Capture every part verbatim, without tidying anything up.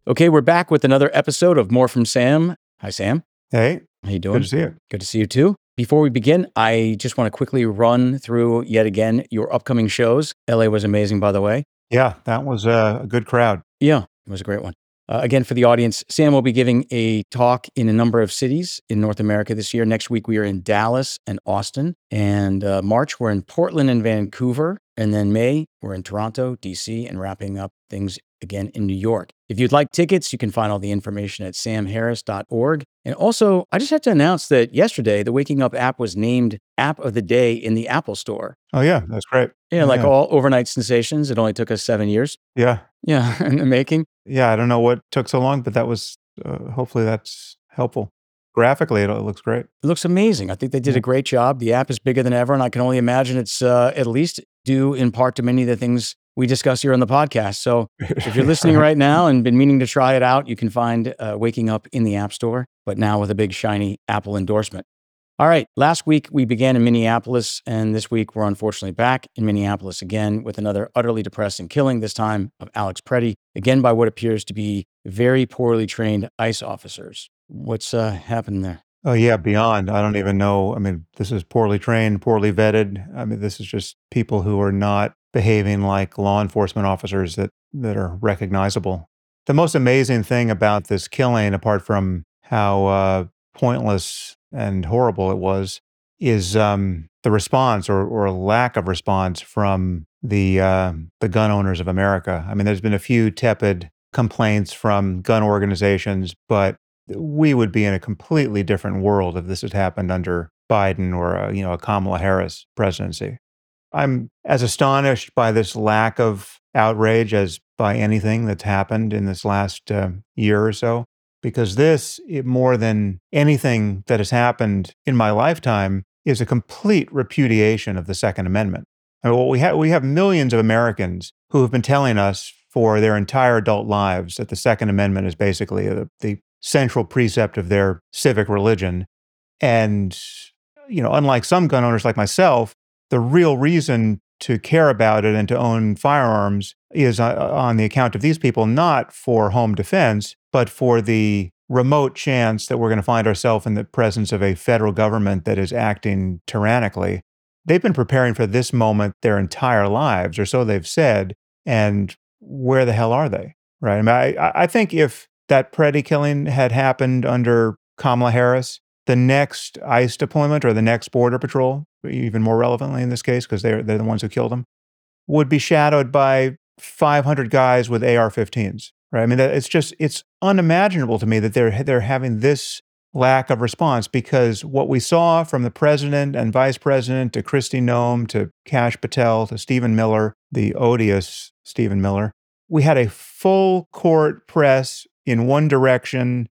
Okay, we're back with another episode of More from Sam. Hi, Sam. Hey. How you doing? Good to see you. Good to see you too. Before we begin, I just want to quickly run through yet again your upcoming shows. L A was amazing, by the way. Yeah, that was uh, a good crowd. Yeah, it was a great one. Uh, again, for the audience, Sam will be giving a talk in a number of cities in North America this year. Next week, we are in Dallas and Austin. And uh, March, we're in Portland and Vancouver. And then May, we're in Toronto, D C, and wrapping up things again in New York. If you'd like tickets, you can find all the information at sam harris dot org. And also, I just have to announce that yesterday, the Waking Up app was named App of the Day in the Apple Store. Oh, yeah, that's great. Yeah, like all overnight sensations, it only took us seven years. Yeah. Yeah, in the making. Yeah, I don't know what took so long, but that was, uh, hopefully that's helpful. Graphically, it, it looks great. It looks amazing. I think they did Yeah. a great job. The app is bigger than ever, and I can only imagine it's uh, at least due in part to many of the things we discuss here on the podcast. So if you're listening right now and been meaning to try it out, you can find uh, Waking Up in the App Store, but now with a big shiny Apple endorsement. All right, last week we began in Minneapolis, and this week we're unfortunately back in Minneapolis again with another utterly depressing killing, this time of Alex Preddy, again by what appears to be very poorly trained ICE officers. What's uh, happened there? Oh, yeah, beyond. I don't even know. I mean, this is poorly trained, poorly vetted. I mean, this is just people who are not behaving like law enforcement officers that, that are recognizable. The most amazing thing about this killing, apart from how uh, pointless and horrible it was, is um, the response or, or lack of response from the uh, the gun owners of America. I mean, there's been a few tepid complaints from gun organizations, but we would be in a completely different world if this had happened under Biden or a, you know, a Kamala Harris presidency. I'm as astonished by this lack of outrage as by anything that's happened in this last uh, year or so, because this, it, more than anything that has happened in my lifetime, is a complete repudiation of the Second Amendment. I mean, well, we have we have millions of Americans who have been telling us for their entire adult lives that the Second Amendment is basically the, the central precept of their civic religion. And, you know, unlike some gun owners like myself, the real reason to care about it and to own firearms is uh, on the account of these people, not for home defense, but for the remote chance that we're going to find ourselves in the presence of a federal government that is acting tyrannically. They've been preparing for this moment their entire lives, or so they've said. And where the hell are they? Right? I mean, I, I think if that Preddy killing had happened under Kamala Harris, the next ICE deployment or the next Border Patrol, even more relevantly in this case, because they're, they're the ones who killed him, would be shadowed by five hundred guys with A R fifteens, right? I mean, it's just, it's unimaginable to me that they're, they're having this lack of response, because what we saw from the president and vice president to Kristi Noem to Kash Patel to Stephen Miller, the odious Stephen Miller, we had a full court press in one direction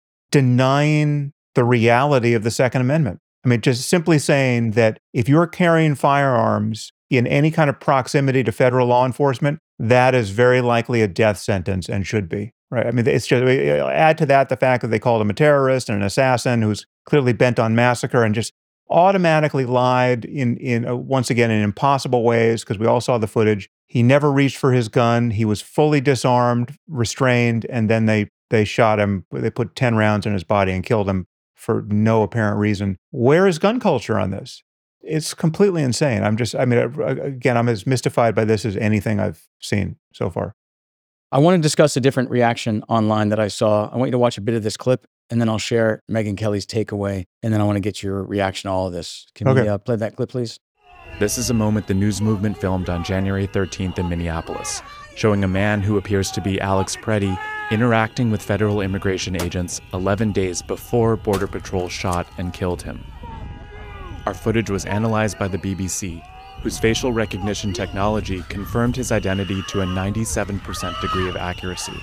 denying the reality of the Second Amendment. I mean, just simply saying that if you're carrying firearms in any kind of proximity to federal law enforcement, that is very likely a death sentence and should be, right? I mean, it's just, add to that the fact that they called him a terrorist and an assassin who's clearly bent on massacre, and just automatically lied in, in uh, once again, in impossible ways, because we all saw the footage. He never reached for his gun. He was fully disarmed, restrained, and then they they shot him. They put ten rounds in his body and killed him for no apparent reason. Where is gun culture on this? It's completely insane. I'm just, I mean, again, I'm as mystified by this as anything I've seen so far. I want to discuss a different reaction online that I saw. I want you to watch a bit of this clip, and then I'll share Megyn Kelly's takeaway, and then I want to get your reaction to all of this. Can Okay. we uh, play that clip, please? This is a moment the news movement filmed on January thirteenth in Minneapolis, showing a man who appears to be Alex Preddy interacting with federal immigration agents eleven days before Border Patrol shot and killed him. Our footage was analyzed by the B B C, whose facial recognition technology confirmed his identity to a ninety-seven percent degree of accuracy.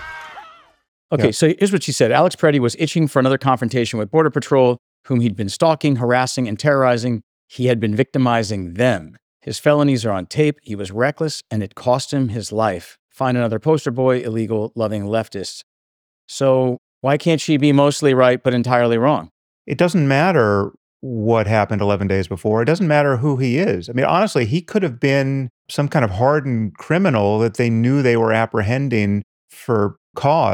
Okay, Yeah. so here's what she said. Alex Preddy was itching for another confrontation with Border Patrol, whom he'd been stalking, harassing, and terrorizing. He had been victimizing them. His felonies are on tape. He was reckless, and it cost him his life. Find another poster boy, illegal, loving leftists. So why can't she be mostly right but entirely wrong? It doesn't matter what happened eleven days before. It doesn't matter who he is. I mean, honestly, he could have been some kind of hardened criminal that they knew they were apprehending for cause,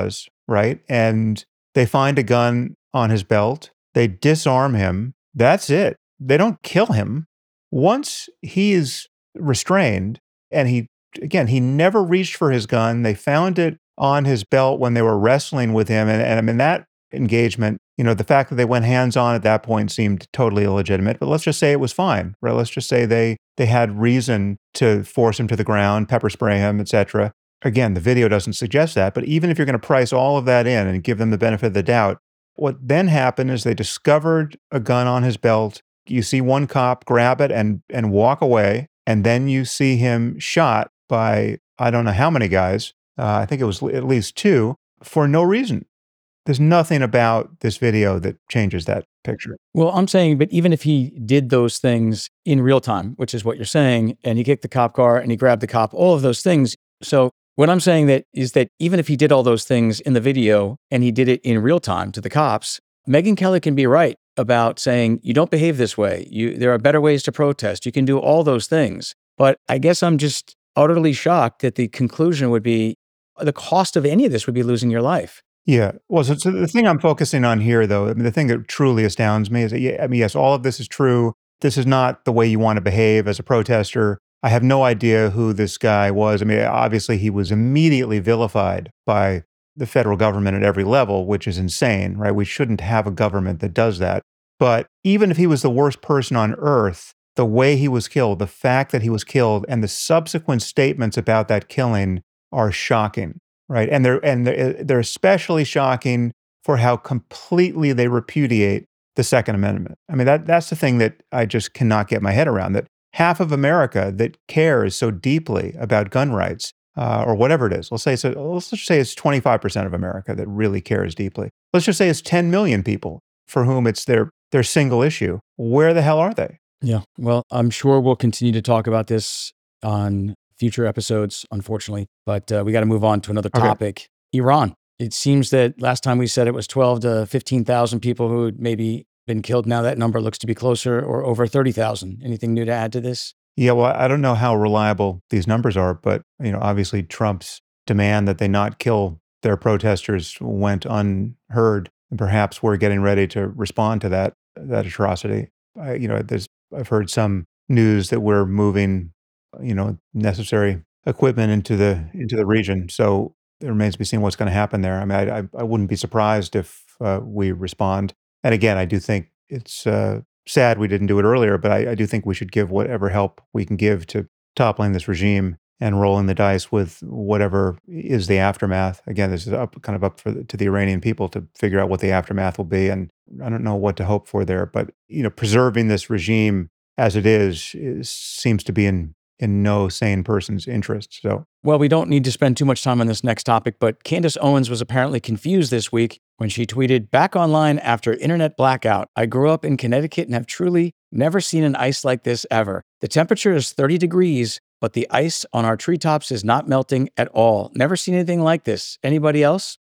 right? And they find a gun on his belt. They disarm him. That's it. They don't kill him. Once he is restrained, and he, again, he never reached for his gun. They found it on his belt when they were wrestling with him. And, and I mean, that engagement, you know, the fact that they went hands-on at that point seemed totally illegitimate, but let's just say it was fine, right? Let's just say they they had reason to force him to the ground, pepper spray him, et cetera. Again, the video doesn't suggest that, but even if you're going to price all of that in and give them the benefit of the doubt, what then happened is they discovered a gun on his belt. You see one cop grab it and and walk away, and then you see him shot by, I don't know how many guys, uh, I think it was at least two, for no reason. There's nothing about this video that changes that picture. Well, I'm saying, but even if he did those things in real time, which is what you're saying, and he kicked the cop car and he grabbed the cop, all of those things. So what I'm saying that is that even if he did all those things in the video and he did it in real time to the cops, Megyn Kelly can be right about saying, you don't behave this way. You, there are better ways to protest. You can do all those things. But I guess I'm just utterly shocked that the conclusion would be the cost of any of this would be losing your life. Yeah. Well, so, so the thing I'm focusing on here, though, I mean, the thing that truly astounds me is that, yeah, I mean, yes, all of this is true. This is not the way you want to behave as a protester. I have no idea who this guy was. I mean, obviously, he was immediately vilified by the federal government at every level, which is insane, right? We shouldn't have a government that does that. But even if he was the worst person on earth, the way he was killed, the fact that he was killed, and the subsequent statements about that killing are shocking. Right. And they're and they're, they're especially shocking for how completely they repudiate the Second Amendment. I mean, that that's the thing that I just cannot get my head around, that half of America that cares so deeply about gun rights, uh, or whatever it is, let's say, so let's just say it's twenty-five percent of America that really cares deeply. Let's just say it's ten million people for whom it's their their single issue. Where the hell are they? Yeah. Well, I'm sure we'll continue to talk about this on future episodes, unfortunately, but uh, we got to move on to another topic. Okay. Iran. It seems that last time we said it was twelve to fifteen thousand people who had maybe been killed. Now that number looks to be closer or over thirty thousand. Anything new to add to this? Yeah, well, I don't know how reliable these numbers are, but you know, obviously Trump's demand that they not kill their protesters went unheard, and perhaps we're getting ready to respond to that that atrocity. I, you know, there's I've heard some news that we're moving, you know, necessary equipment into the into the region. So it remains to be seen what's going to happen there. I mean, I I, I wouldn't be surprised if uh, we respond. And again, I do think it's uh, sad we didn't do it earlier, but I, I do think we should give whatever help we can give to toppling this regime and rolling the dice with whatever is the aftermath. Again, this is up kind of up for the, to the Iranian people to figure out what the aftermath will be, and I don't know what to hope for there. But you know, preserving this regime as it is, is seems to be in in no sane person's interest. So, well, we don't need to spend too much time on this next topic, but Candace Owens was apparently confused this week when she tweeted, "Back online after internet blackout. I grew up in Connecticut and have truly never seen an ice like this ever. The temperature is thirty degrees, but the ice on our treetops is not melting at all. Never seen anything like this. Anybody else?"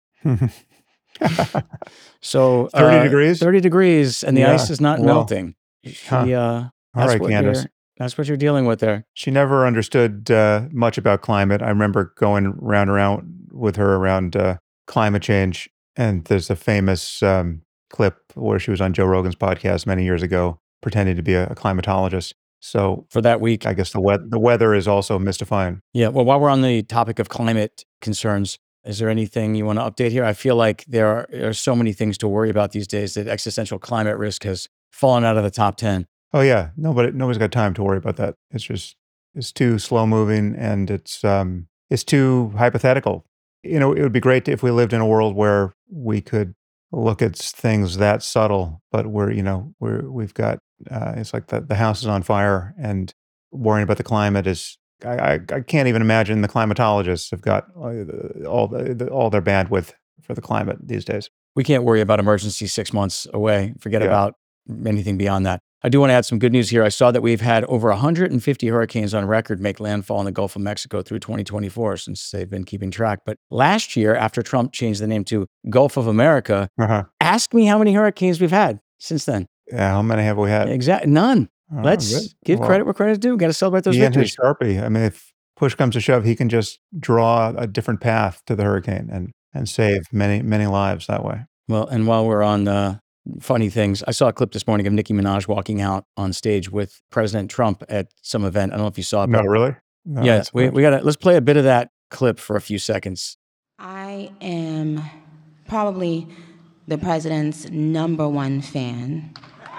So thirty uh, degrees? thirty degrees, and the Yeah, ice is not well, melting. She, huh. uh, All that's right, what Candace. you're- That's what you're dealing with there. She never understood uh, much about climate. I remember going round and around with her around uh, climate change. And there's a famous um, clip where she was on Joe Rogan's podcast many years ago, pretending to be a, a climatologist. So For that week. I guess the, we- the weather is also mystifying. Yeah. Well, while we're on the topic of climate concerns, is there anything you want to update here? I feel like there are, there are so many things to worry about these days that existential climate risk has fallen out of the top ten. Oh yeah, nobody nobody's got time to worry about that. It's just it's too slow moving, and it's um it's too hypothetical. You know, it would be great if we lived in a world where we could look at s- things that subtle, but we're you know we're we've got uh, it's like the the house is on fire, and worrying about the climate is. I, I, I can't even imagine the climatologists have got uh, all the, the all their bandwidth for the climate these days. We can't worry about emergency six months away. Forget Yeah. about anything beyond that. I do want to add some good news here. I saw that we've had over one hundred fifty hurricanes on record make landfall in the Gulf of Mexico through twenty twenty-four, since they've been keeping track. But last year, after Trump changed the name to Gulf of America, Uh-huh. ask me how many hurricanes we've had since then. Yeah, how many have we had? Exactly. None. Oh, Let's good. give Well, credit where credit's due. Got to celebrate those he and his victories. Sharpie. I mean, if push comes to shove, he can just draw a different path to the hurricane, and and save many, many lives that way. Well, and while we're on uh, funny things, I saw a clip this morning of Nicki Minaj walking out on stage with President Trump at some event. I don't know if you saw it. No, but really? No, yeah, that's we, good. we got to, let's play a bit of that clip for a few seconds. I am probably the president's number one fan.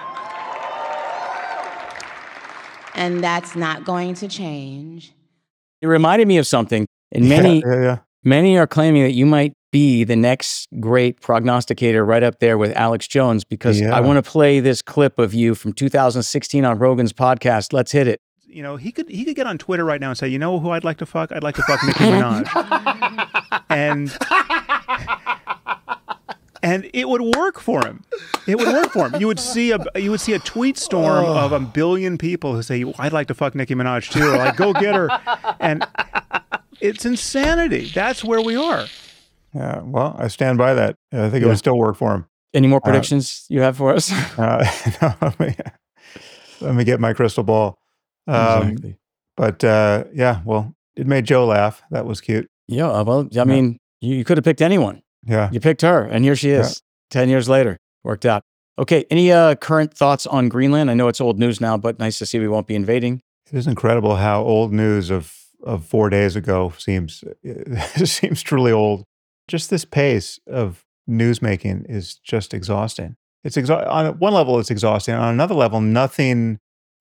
And that's not going to change. It reminded me of something. And many, yeah, yeah, yeah. many are claiming that you might be the next great prognosticator right up there with Alex Jones, because Yeah. I want to play this clip of you from two thousand sixteen on Rogan's podcast. Let's hit it. You know, he could he could get on Twitter right now and say, you know who I'd like to fuck? I'd like to fuck Nicki Minaj. and and it would work for him. It would work for him. You would see a you would see a tweet storm Oh. of a billion people who say, I'd like to fuck Nicki Minaj too. Or like, go get her. And it's insanity. That's where we are. Yeah, well, I stand by that. I think it Yeah. would still work for him. Any more Uh, predictions you have for us? Uh, no, let, me, let me get my crystal ball. Um, Exactly. But uh, yeah, well, it made Joe laugh. That was cute. Yeah, uh, well, I mean, you, you could have picked anyone. Yeah. You picked her, and here she is, ten years later. Worked out. Okay, any uh, current thoughts on Greenland? I know it's old news now, but nice to see we won't be invading. It is incredible how old news of, of four days ago seems seems truly old. Just this pace of newsmaking is just exhausting. It's exa- on one level, it's exhausting. On another level, nothing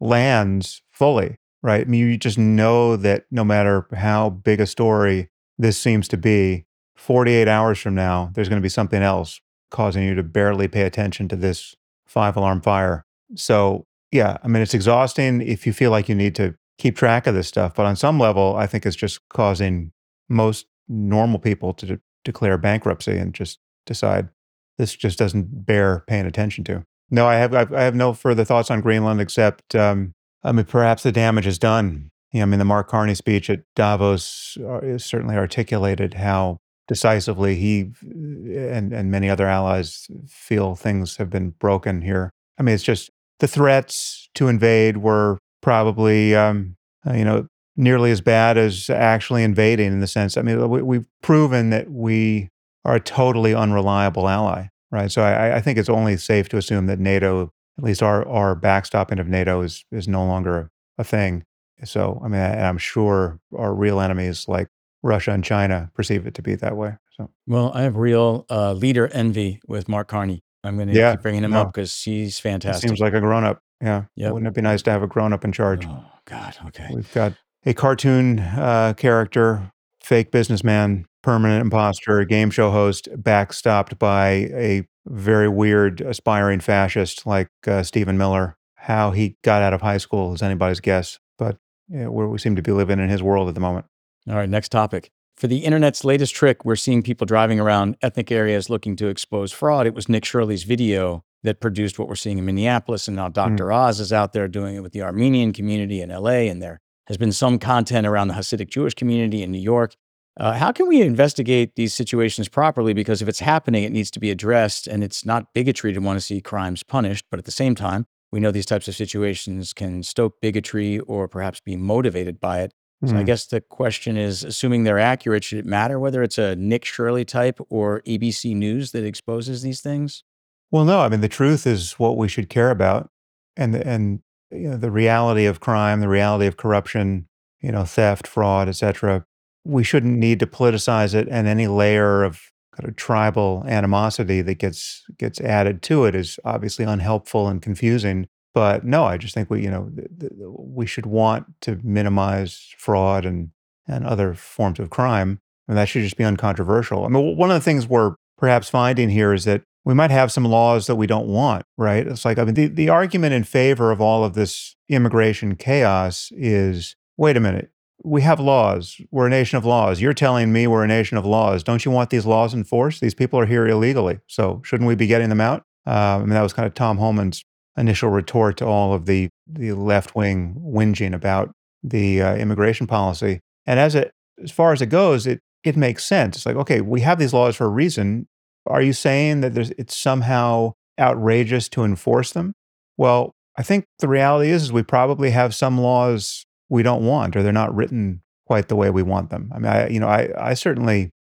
lands fully, right? I mean, you just know that no matter how big a story this seems to be, forty-eight hours from now, there's going to be something else causing you to barely pay attention to this five-alarm fire. So, yeah, I mean, it's exhausting if you feel like you need to keep track of this stuff. But on some level, I think it's just causing most normal people to de- declare bankruptcy and just decide this just doesn't bear paying attention to. No, I have I've, I have no further thoughts on Greenland except, um, I mean, perhaps the damage is done. Yeah, I mean, the Mark Carney speech at Davos uh, certainly articulated how decisively he and, and many other allies feel things have been broken here. I mean, it's just the threats to invade were probably, um, uh, you know, nearly as bad as actually invading in the sense, I mean, we, we've proven that we are a totally unreliable ally, right? So I, I think it's only safe to assume that NATO, at least our, our backstopping of NATO is, is no longer a thing. So, I mean, and I'm sure our real enemies like Russia and China perceive it to be that way. So, Well, I have real uh, leader envy with Mark Carney. I'm going to Yeah, keep bringing him no. up because he's it fantastic. seems like a grown-up. Yeah. Yep. Wouldn't it be nice to have a grown-up in charge? Oh, God. Okay. We've got a cartoon uh, character, fake businessman, permanent imposter, game show host, backstopped by a very weird aspiring fascist like uh, Stephen Miller. How he got out of high school is anybody's guess, but yeah, we're, we seem to be living in his world at the moment. All right, next topic. For the internet's latest trick, we're seeing people driving around ethnic areas looking to expose fraud. It was Nick Shirley's video that produced what we're seeing in Minneapolis, and now Doctor Oz is out there doing it with the Armenian community in L A, and there has been some content around the Hasidic Jewish community in New York. Uh, how can we investigate these situations properly? Because if it's happening, it needs to be addressed, and it's not bigotry to want to see crimes punished, but at the same time, we know these types of situations can stoke bigotry or perhaps be motivated by it. So I Mm. guess the question is, assuming they're accurate, should it matter whether it's a Nick Shirley type or A B C News that exposes these things? Well, no, I mean, the truth is what we should care about. And, and you know, the reality of crime, the reality of corruption, you know, theft, fraud, et cetera. We shouldn't need to politicize it, and any layer of kind of tribal animosity that gets gets added to it is obviously unhelpful and confusing. But no, I just think we, you know, th- th- we should want to minimize fraud and and other forms of crime, and that should just be uncontroversial. I mean, w- one of the things we're perhaps finding here is that we might have some laws that we don't want, right? It's like, I mean, the, the argument in favor of all of this immigration chaos is, wait a minute, we have laws. We're a nation of laws. You're telling me we're a nation of laws. Don't you want these laws enforced? These people are here illegally. So shouldn't we be getting them out? Um, I mean, that was kind of Tom Homan's initial retort to all of the, the left-wing whinging about the uh, immigration policy. And as it, as far as it goes, it, it makes sense. It's like, okay, we have these laws for a reason. Are you saying that there's, it's somehow outrageous to enforce them? Well, I think the reality is, is we probably have some laws we don't want, or they're not written quite the way we want them. I mean, I, you know, I, I certainly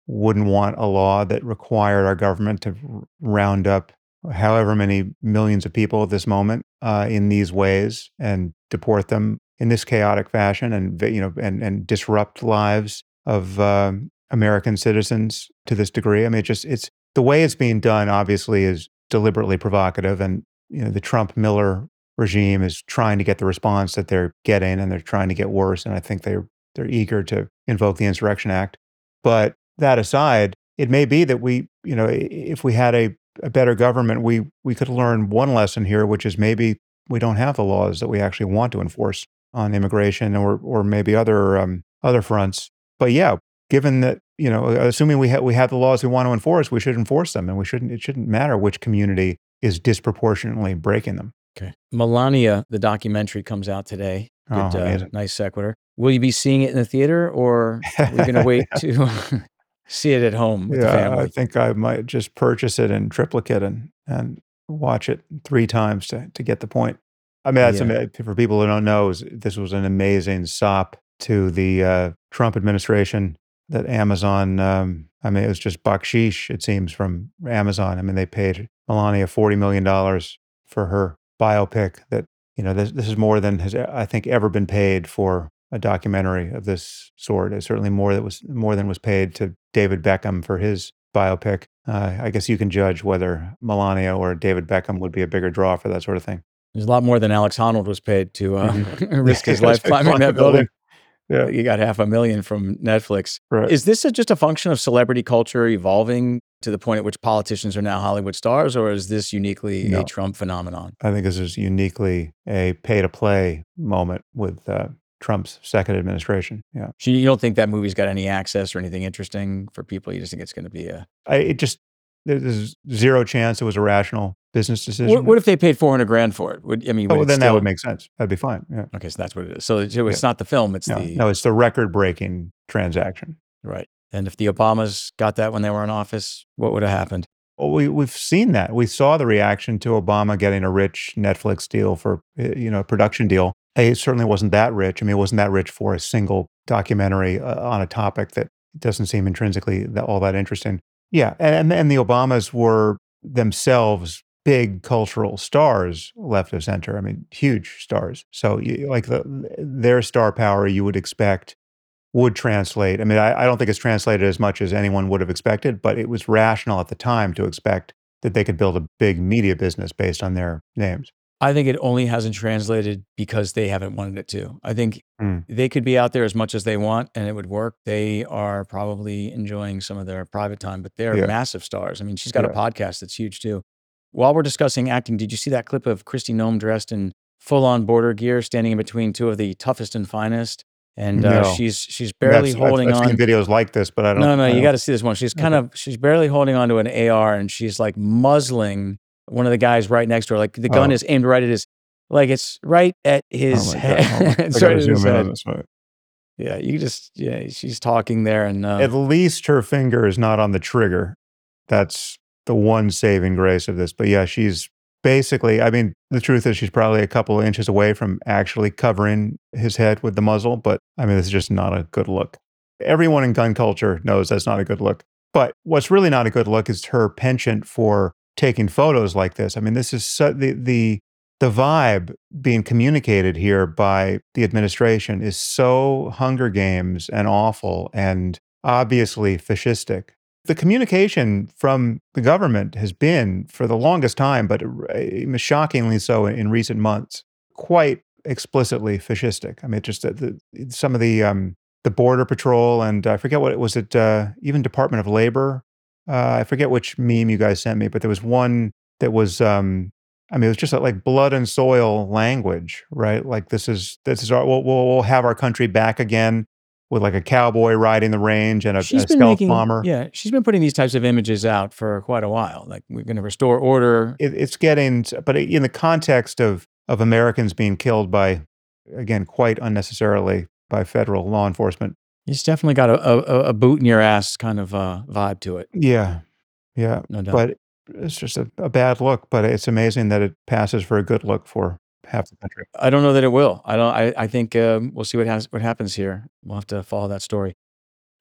wouldn't want a law that required our government to r- round up however many millions of people at this moment uh, in these ways and deport them in this chaotic fashion, and you know, and and disrupt lives of um, American citizens to this degree. I mean, it just it's the way it's being done. Obviously, is deliberately provocative, and you know, the Trump Miller regime is trying to get the response that they're getting, and they're trying to get worse. And I think they're they're eager to invoke the Insurrection Act. But that aside, it may be that we, you know, if we had a, a better government, we we could learn one lesson here, which is maybe we don't have the laws that we actually want to enforce on immigration, or or maybe other um, other fronts. But yeah, given that, you know, assuming we have we have the laws we want to enforce, we should enforce them, and we shouldn't. It shouldn't matter which community is disproportionately breaking them. Okay. Melania, the documentary, comes out today. Oh, Good, uh, amazing. nice sequitur. Will you be seeing it in the theater, or are we going to wait to see it at home with the Yeah, I family? think I might just purchase it in triplicate and and watch it three times to to get the point. I mean, that's Yeah. ama- for people who don't know, is this was an amazing sop to the uh, Trump administration that Amazon. Um, I mean, it was just baksheesh, it seems, from Amazon. I mean, they paid Melania forty million dollars for her biopic. That, you know, this this is more than has, I think, ever been paid for a documentary of this sort. It's certainly more that was more than was paid to David Beckham for his biopic. Uh, I guess you can judge whether Melania or David Beckham would be a bigger draw for that sort of thing. There's a lot more than Alex Honnold was paid to uh, Mhm. risk his Yeah, life to climbing climb that the building. building. Yeah, You got half a million from Netflix. right. Is this a, just a function of celebrity culture evolving to the point at which politicians are now Hollywood stars, or is this uniquely No. a Trump phenomenon? I think this is uniquely a pay-to-play moment with uh, Trump's second administration. Yeah, So you don't think that movie's got any access or anything interesting for people? You just think it's going to be a... I, it just there- there's zero chance it was a rational business decision. What, what if they paid four hundred grand for it? Would I mean? Would oh, it then that still- would make sense. That'd be fine. Yeah. Okay, so that's what it is. So it's, it's Yeah. not the film; it's No, the no, it's the record-breaking transaction. right. And if the Obamas got that when they were in office, what would have happened? Well, we we've seen that. We saw the reaction to Obama getting a rich Netflix deal for uh, you know a production deal. It certainly wasn't that rich. I mean, it wasn't that rich for a single documentary uh, on a topic that doesn't seem intrinsically that, all that interesting. Yeah, and and the Obamas were themselves big cultural stars, left of center. I mean, huge stars. So, you, like the their star power, you would expect would translate. I mean, I, I don't think it's translated as much as anyone would have expected, but it was rational at the time to expect that they could build a big media business based on their names. I think it only hasn't translated because they haven't wanted it to. I think Mm. they could be out there as much as they want and it would work. They are probably enjoying some of their private time, but they're Yeah. massive stars. I mean, she's got a Yeah. podcast that's huge too. While we're discussing acting, did you see that clip of Kristi Noem dressed in full-on border gear, standing in between two of the toughest and finest? And uh, No. she's she's barely That's- I've- holding I've, on. seen videos like this, but I don't. No, no, I you don't- got to see this one. She's kind Okay. of she's barely holding on to an A R, and she's like muzzling one of the guys right next to her. Like the gun Oh. is aimed right at his, like it's right at his Oh my head. God. Hold on. I It's gotta right at his zoom in on head. this one. Yeah, you just yeah, she's talking there, and uh, At least her finger is not on the trigger. That's the one saving grace of this. But yeah, she's basically, I mean, the truth is she's probably a couple of inches away from actually covering his head with the muzzle. But I mean, this is just not a good look. Everyone in gun culture knows that's not a good look. But what's really not a good look is her penchant for taking photos like this. I mean, this is so, the the the vibe being communicated here by the administration is so Hunger Games and awful and obviously fascistic. The communication from the government has been, for the longest time, but uh, shockingly so in recent months, quite explicitly fascistic. I mean, just the, the, some of the um, the Border Patrol and I forget what it was. It uh, even Department of Labor. Uh, I forget which meme you guys sent me, but there was one that was. Um, I mean, it was just like blood and soil language, right? Like this is this is our we'll, we'll we'll have our country back again with like a cowboy riding the range and a, a she's been stealth making bomber. yeah, she's been putting these types of images out for quite a while. Like we're going to restore order. It, it's getting, but in the context of of Americans being killed by, again, quite unnecessarily by federal law enforcement. It's definitely got a, a, a boot in your ass kind of uh, vibe to it. Yeah, yeah, No doubt. but it's just a, a bad look. But it's amazing that it passes for a good look for half the country. I don't know that it will. I don't. I, I think um, we'll see what has what happens here. We'll have to follow that story.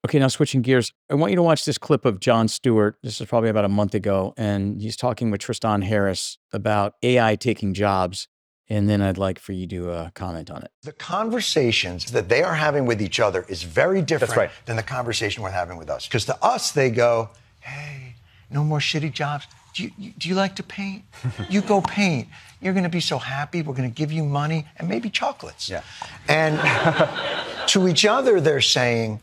Okay, now switching gears, I want you to watch this clip of Jon Stewart. This is probably about a month ago, and he's talking with Tristan Harris about A I taking jobs. And then I'd like for you to uh, comment on it. The conversations that they are having with each other is very different right. than the conversation we're having with us. Because to us, they go, hey, no more shitty jobs. Do you, you, do you like to paint? You go paint. You're going to be so happy. We're going to give you money and maybe chocolates. Yeah. And to each other, they're saying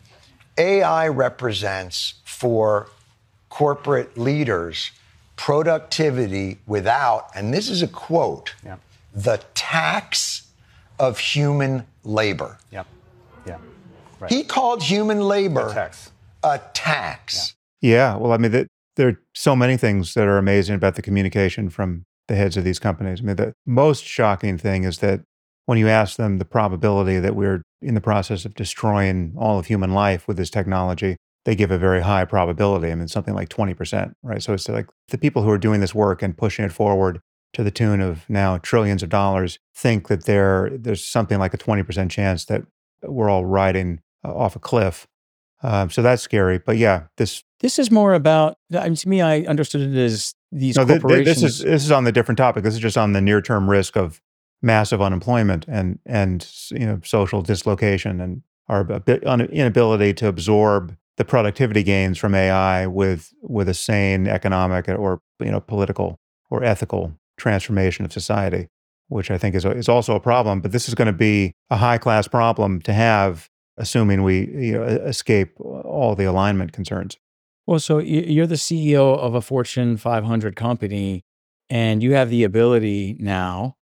A I represents for corporate leaders productivity without, and this is a quote, yeah. the tax of human labor. Yeah. Yeah. Right. He called human labor a tax. A tax. Yeah. yeah well, I mean, the, there are so many things that are amazing about the communication from the heads of these companies. I mean, the most shocking thing is that when you ask them the probability that we're in the process of destroying all of human life with this technology, they give a very high probability. I mean, something like twenty percent, right? So it's like the people who are doing this work and pushing it forward to the tune of now trillions of dollars think that there there's something like a twenty percent chance that we're all riding uh, off a cliff. Um, so that's scary. But yeah, this this is more about. I mean, to me, I understood it as these no, corporations. Th- this is this is on the different topic. This is just on the near term risk of massive unemployment and and you know social dislocation and our inability to absorb the productivity gains from A I with with a sane economic or you know political or ethical transformation of society, which I think is a, is also a problem. But this is going to be a high class problem to have, assuming we you know, escape all the alignment concerns. Well, so you're the C E O of a Fortune five hundred company, and you have the ability now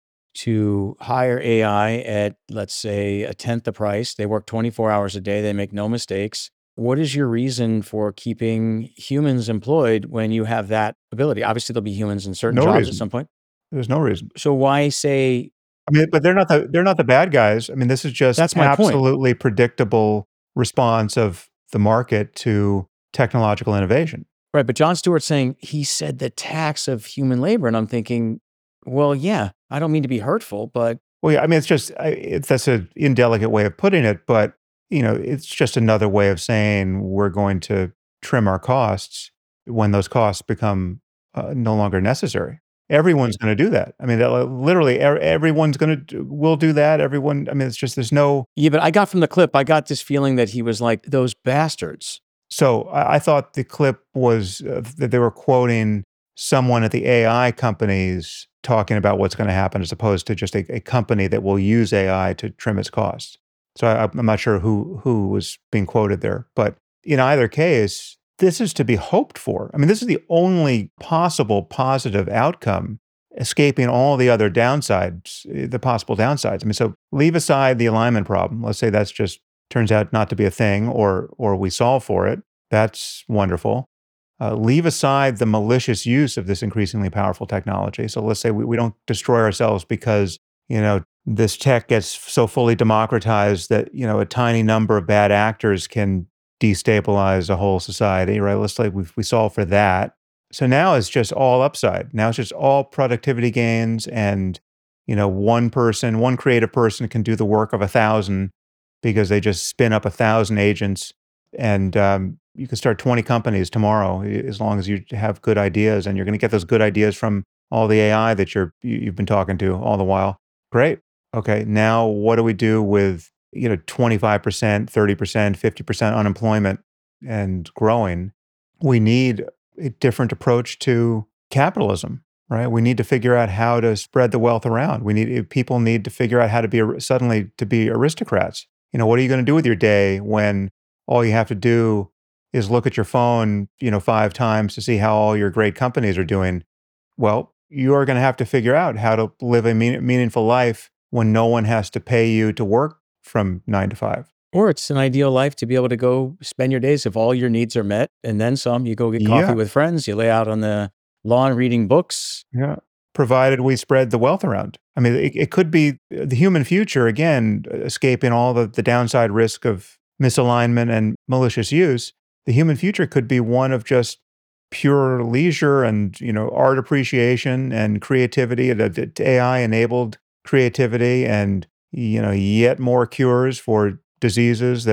to hire A I at, let's say, a tenth the price. They work twenty-four hours a day. They make no mistakes. What is your reason for keeping humans employed when you have that ability? Obviously, there'll be humans in certain no jobs reason. at some point. There's no reason. So why say? I mean, but they're not the they're not the bad guys. I mean, this is just That's my absolutely point. predictable response of the market to technological innovation. Right, but Jon Stewart's saying he said the tax of human labor, and I'm thinking, well, yeah, I don't mean to be hurtful, but well, yeah, I mean, it's just I, it's that's an indelicate way of putting it, but you know, it's just another way of saying we're going to trim our costs when those costs become uh, no longer necessary. Everyone's going to do that. I mean, literally, everyone's going to will do that. Everyone. I mean, it's just there's no. Yeah, but I got from the clip, I got this feeling that he was like those bastards. So I, I thought the clip was uh, that they were quoting someone at the A I companies talking about what's going to happen, as opposed to just a, a company that will use A I to trim its costs. So I, I'm not sure who who was being quoted there, but in either case, this is to be hoped for. I mean, this is the only possible positive outcome, escaping all the other downsides, the possible downsides. I mean, so leave aside the alignment problem. Let's say that's just turns out not to be a thing, or or we solve for it. That's wonderful. Uh, leave aside the malicious use of this increasingly powerful technology. So let's say we, we don't destroy ourselves because, you know, this tech gets so fully democratized that, you know, a tiny number of bad actors can destabilize a whole society, right? Let's like we, we solve for that. So now it's just all upside. Now it's just all productivity gains, and, you know, one person, one creative person can do the work of a thousand because they just spin up a thousand agents, and um, you can start twenty companies tomorrow as long as you have good ideas, and you're going to get those good ideas from all the A I that you're you, you've been talking to all the while. Great. Okay, now what do we do with, you know, twenty-five percent, thirty percent, fifty percent unemployment and growing? We need a different approach to capitalism, right? We need to figure out how to spread the wealth around. We need people need to figure out how to be suddenly to be aristocrats. You know, what are you going to do with your day when all you have to do is look at your phone, you know, five times to see how all your great companies are doing? Well, you are going to have to figure out how to live a mean, meaningful life when no one has to pay you to work from nine to five. Or it's an ideal life to be able to go spend your days if all your needs are met, and then some. You go get coffee Yeah. with friends, you lay out on the lawn reading books. Yeah. Provided we spread the wealth around. I mean, it, it could be the human future, again, escaping all the, the downside risk of misalignment and malicious use. The human future could be one of just pure leisure and, you know, art appreciation and creativity, A I-enabled creativity, and, you know, yet more cures for diseases that are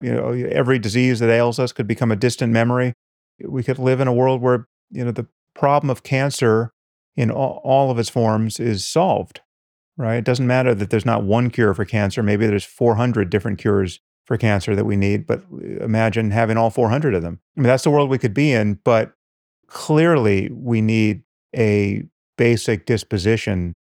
You know, every disease that ails us could become a distant memory. We could live in a world where, you know, the problem of cancer in all, all of its forms is solved, right? It doesn't matter that there's not one cure for cancer. Maybe there's four hundred different cures for cancer that we need, but imagine having all four hundred of them. I mean, that's the world we could be in, but clearly we need a basic disposition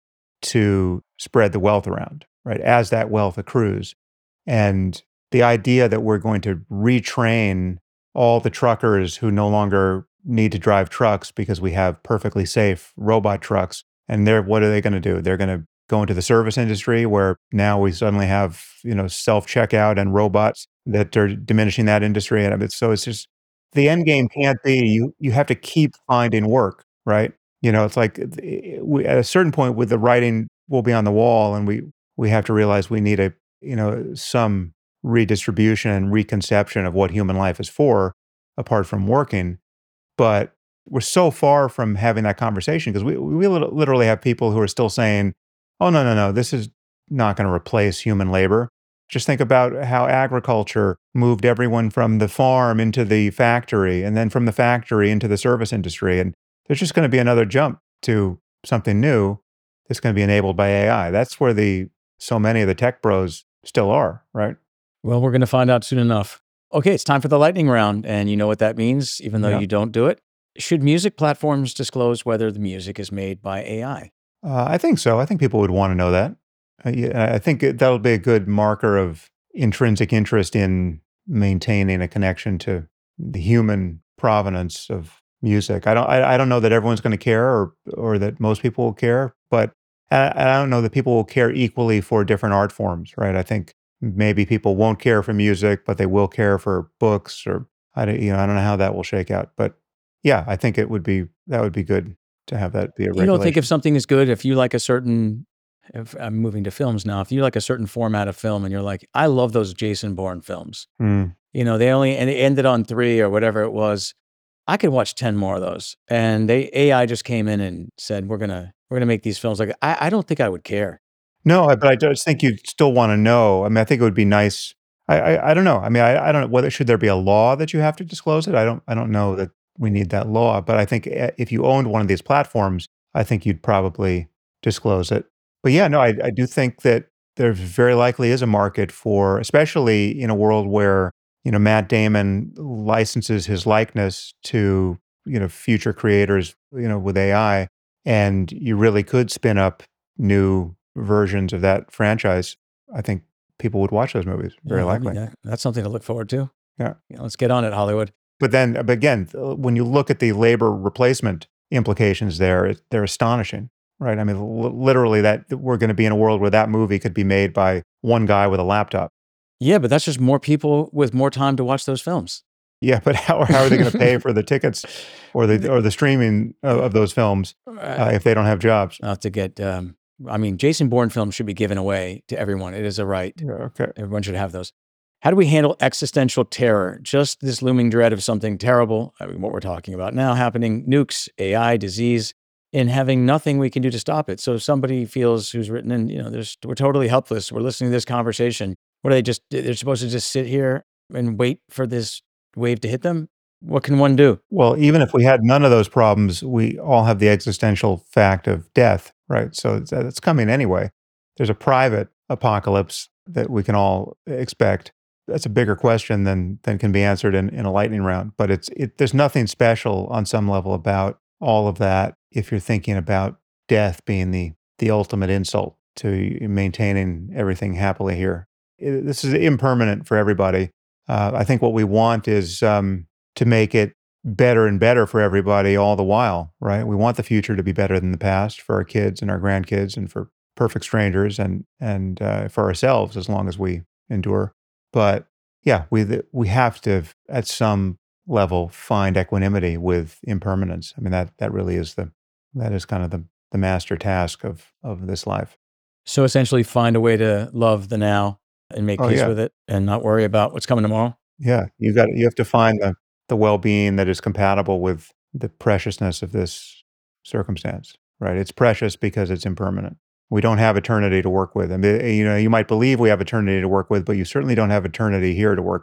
to spread the wealth around, right? As that wealth accrues. And the idea that we're going to retrain all the truckers who no longer need to drive trucks because we have perfectly safe robot trucks. And they're, what are they going to do? They're going to go into the service industry where now we suddenly have, you know, self-checkout and robots that are diminishing that industry. And so it's just, the end game can't be, you, you have to keep finding work, right? You know, it's like we, at a certain point with the writing will be on the wall and we, we have to realize we need a, you know, some redistribution and reconception of what human life is for apart from working. But we're so far from having that conversation because we, we literally have people who are still saying, oh, no, no, no, this is not going to replace human labor. Just think about how agriculture moved everyone from the farm into the factory and then from the factory into the service industry. And there's just going to be another jump to something new that's going to be enabled by A I. That's where the so many of the tech bros still are, right? Well, we're going to find out soon enough. Okay, it's time for the lightning round. And you know what that means, even though Yeah. you don't do it. Should music platforms disclose whether the music is made by A I? Uh, I think so. I think people would want to know that. Uh, yeah, I think it, that'll be a good marker of intrinsic interest in maintaining a connection to the human provenance of music. I don't. I, I don't know that everyone's going to care, or or that most people will care, but I, I don't know that people will care equally for different art forms. Right? I think maybe people won't care for music, but they will care for books, or I don't, you know I don't know how that will shake out. But yeah, I think it would be that would be good to have that be a regulation. You don't think if something is good, if you like a certain, if I'm moving to films now, if you like a certain format of film and you're like, I love those Jason Bourne films. Mm. You know, they only, and it ended on three or whatever it was. I could watch ten more of those. And they, A I just came in and said, we're going to, we're going to make these films. Like, I, I don't think I would care. No, I- but I just think you'd still want to know. I mean, I think it would be nice. I, I, I don't know. I mean, I, I don't know whether should there be a law that you have to disclose it. I don't. I don't know that we need that law. But I think eh, if you owned one of these platforms, I think you'd probably disclose it. But yeah, no, I, I do think that there very likely is a market for, especially in a world where you know Matt Damon licenses his likeness to you know future creators, you know, with A I, and you really could spin up new versions of that franchise. I think people would watch those movies very Yeah, I mean, likely. that- that's something to look forward to. Yeah. You know, let's get on it, Hollywood. But then, but again, th- when you look at the labor replacement implications there, it, they're astonishing, right? I mean, l- literally, that we're going to be in a world where that movie could be made by one guy with a laptop. Yeah, but that's just more people with more time to watch those films. Yeah, but how, how are they going to pay for the tickets or the or the streaming of, of those films uh, if they don't have jobs? Not to get, um, I mean, Jason Bourne films should be given away to everyone. It is a right. Yeah, okay. Everyone should have those. How do we handle existential terror? Just this looming dread of something terrible, I mean, what we're talking about now happening, nukes, A I, disease, and having nothing we can do to stop it. So if somebody feels who's written in, you know, there's, we're totally helpless. We're listening to this conversation. What are they just, they're supposed to just sit here and wait for this wave to hit them? What can one do? Well, even if we had none of those problems, we all have the existential fact of death, right? So it's, it's coming anyway. There's a private apocalypse that we can all expect. That's a bigger question than than can be answered in, in a lightning round. But it's it, there's nothing special on some level about all of that if you're thinking about death being the the ultimate insult to maintaining everything happily here. It, this is impermanent for everybody. Uh, I think what we want is um, to make it better and better for everybody all the while, right? We want the future to be better than the past for our kids and our grandkids and for perfect strangers and and uh, for ourselves as long as we endure. But yeah, we we have to at some level find equanimity with impermanence. I mean that that really is the that is kind of the the master task of of this life. So essentially find a way to love the now and make Oh, peace yeah. with it and not worry about what's coming tomorrow. Yeah, you got you have to find the the well-being that is compatible with the preciousness of this circumstance, right? It's precious because it's impermanent. We don't have eternity to work with. I mean, you know, you might believe we have eternity to work with, but you certainly don't have eternity here to work with.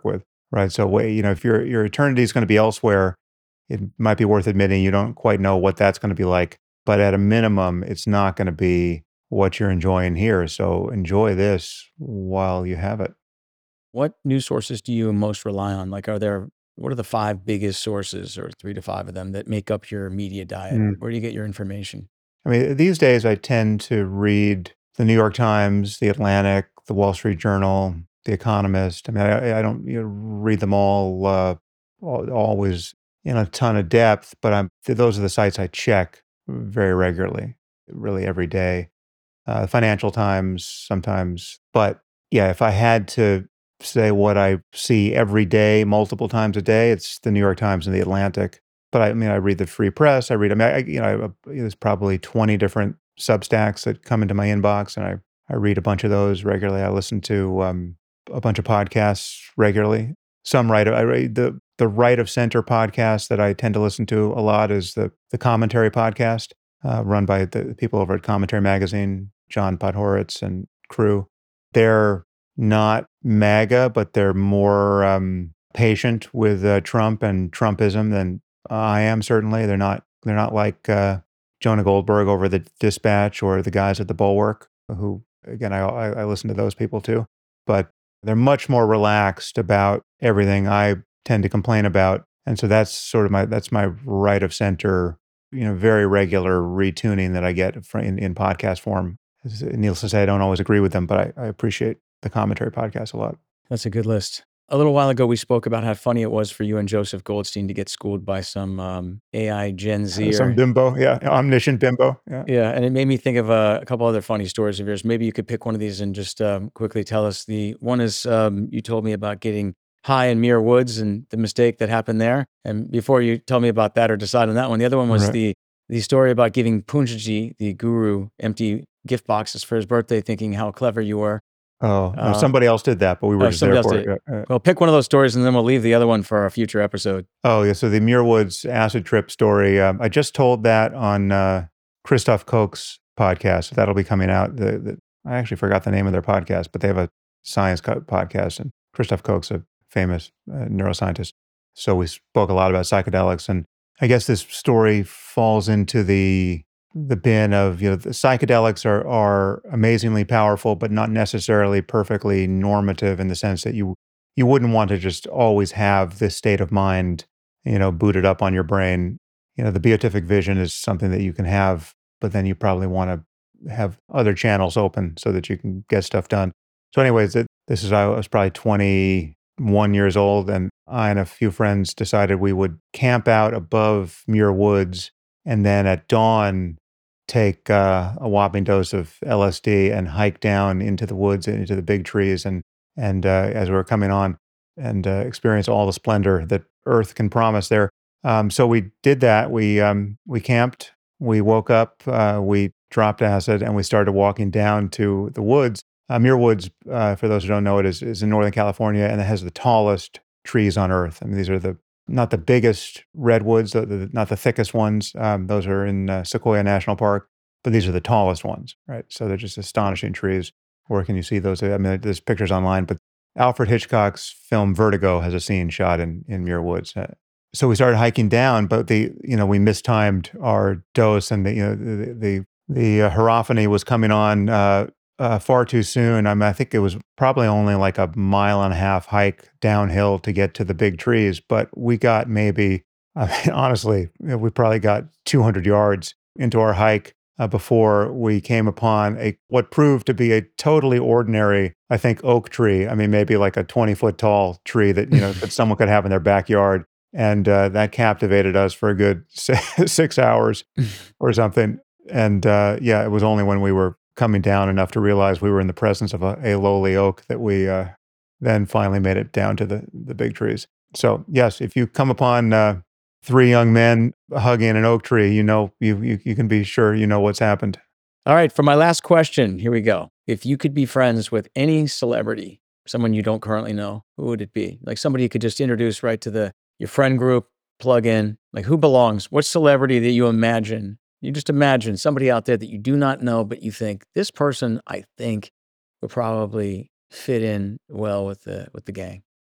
right? So, wait, you know, if your your eternity is going to be elsewhere, it might be worth admitting you don't quite know what that's going to be like. But at a minimum, it's not going to be what you're enjoying here. So enjoy this while you have it. What news sources do you most rely on? Like, are there, what are the five biggest sources or three to five of them that make up your media diet? Mm. Where do you get your information? I mean, these days I tend to read the New York Times, the Atlantic, the Wall Street Journal, the Economist. I mean, I, I don't you know, read them all uh, al- always in a ton of depth, but I'm those are the sites I check very regularly, really every day. Uh, Financial Times sometimes, but yeah, if I had to say what I see every day, multiple times a day, it's the New York Times and the Atlantic. But I, I mean, I read the Free Press. I read. I mean, I, you know, I, there's probably twenty different Substacks that come into my inbox, and I I read a bunch of those regularly. I listen to um, a bunch of podcasts regularly. Some right. I read the the Right of Center podcast that I tend to listen to a lot is the the Commentary podcast, uh, run by the people over at Commentary Magazine, John Podhoretz and crew. They're not MAGA, but they're more um, patient with uh, Trump and Trumpism than I am. Certainly, they're not. They're not like uh, Jonah Goldberg over the Dispatch or the guys at the Bulwark, who again I, I I listen to those people too, but they're much more relaxed about everything I tend to complain about, and so that's sort of my that's my right of center, you know, very regular retuning that I get fr- in, in podcast form. As- Needless to say, I don't always agree with them, but I, I appreciate the Commentary podcast a lot. That's a good list. A little while ago, we spoke about how funny it was for you and Joseph Goldstein to get schooled by some um, A I Gen Z. Some bimbo, yeah, omniscient bimbo, yeah. Yeah, and it made me think of uh, a couple other funny stories of yours. Maybe you could pick one of these and just um, quickly tell us. The one is um, you told me about getting high in Muir Woods and the mistake that happened there. And before you tell me about that or decide on that one, the other one was Right. the the story about giving Punjaji, the guru, empty gift boxes for his birthday, thinking how clever you were. Oh, no, Uh, somebody else did that, but we were oh, just somebody there else for did it. Yeah, yeah. Well, pick one of those stories and then we'll leave the other one for a future episode. Oh, yeah. So the Muir Woods acid trip story, um, I just told that on uh, Christoph Koch's podcast. That'll be coming out. The, the, I actually forgot the name of their podcast, but they have a science co- podcast, and Christoph Koch's a famous uh, neuroscientist. So we spoke a lot about psychedelics, and I guess this story falls into the the bin of, you know, the psychedelics are are amazingly powerful, but not necessarily perfectly normative in the sense that you you wouldn't want to just always have this state of mind, you know, booted up on your brain. You know, the beatific vision is something that you can have, but then you probably want to have other channels open so that you can get stuff done. So, anyways, it, this is I was probably twenty-one years old, and I and a few friends decided we would camp out above Muir Woods, and then at dawn take uh, a whopping dose of L S D and hike down into the woods and into the big trees, and and uh, as we were coming on, and uh, experience all the splendor that Earth can promise there. Um, so we did that. We um, we camped. We woke up. Uh, we dropped acid, and we started walking down to the woods. Uh, Muir Woods, uh, for those who don't know it, is, is in Northern California, and it has the tallest trees on Earth. I mean, these are the not the biggest redwoods, the, the, not the thickest ones. Um, those are in uh, Sequoia National Park, but these are the tallest ones, right? So they're just astonishing trees. Where can you see those? I mean, there's pictures online, but Alfred Hitchcock's film Vertigo has a scene shot in, in Muir Woods. Uh, so we started hiking down, but the you know we mistimed our dose, and the you know the the, the uh, hierophany was coming on uh, uh, far too soon. I mean, I think it was probably only like a mile and a half hike downhill to get to the big trees, but we got maybe, I mean, honestly, we probably got two hundred yards into our hike uh, before we came upon a what proved to be a totally ordinary, I think, oak tree. I mean, maybe like a twenty foot tall tree that you know that someone could have in their backyard, and uh, that captivated us for a good six hours or something. And uh, yeah, it was only when we were coming down enough to realize we were in the presence of a, a lowly oak that we uh, then finally made it down to the the big trees. So yes, if you come upon uh, three young men hugging an oak tree, you know you, you you can be sure you know what's happened. All right, for my last question, here we go. If you could be friends with any celebrity, someone you don't currently know, who would it be? Like somebody you could just introduce right to the your friend group, plug in. Like who belongs? What celebrity that you imagine? You just imagine somebody out there that you do not know, but you think this person, I think, would probably fit in well with the with the gang.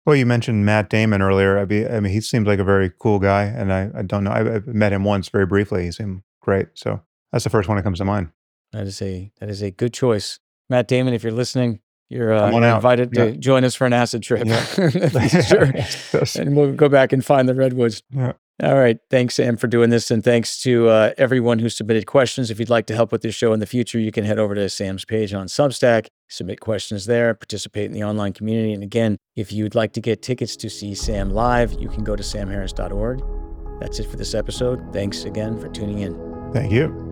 Well, you mentioned Matt Damon earlier. I mean, I mean, he seems like a very cool guy, and I, I don't know. I, I've met him once very briefly. He seemed great. So that's the first one that comes to mind. That is a that is a good choice. Matt Damon, if you're listening, you're, uh, Come on you're out. invited to Yeah. join us for an acid trip. Yeah. Sure. Yes. And we'll go back and find the redwoods. Yeah. All right. Thanks, Sam, for doing this. And thanks to uh, everyone who submitted questions. If you'd like to help with this show in the future, you can head over to Sam's page on Substack, submit questions there, participate in the online community. And again, if you'd like to get tickets to see Sam live, you can go to sam harris dot org. That's it for this episode. Thanks again for tuning in. Thank you.